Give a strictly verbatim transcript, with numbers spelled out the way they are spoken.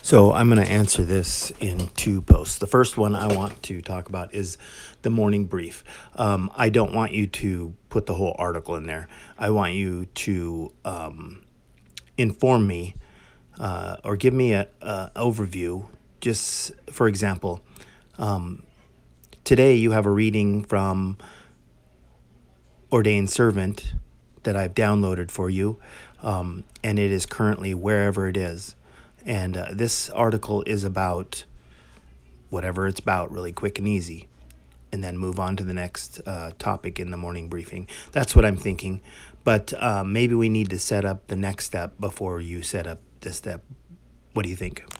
So I'm going to answer this in two posts. The first one I want to talk about is the morning brief. Um, I don't want you to put the whole article in there. I want you to um, inform me uh, or give me a, a overview. Just for example, today you have a reading from Ordained Servant that I've downloaded for you, um, and it is currently wherever it is. And uh, this article is about whatever it's about, really quick and easy, and then move on to the next uh, topic in the morning briefing. That's what I'm thinking. But uh, maybe we need to set up the next step before you set up this step. What do you think?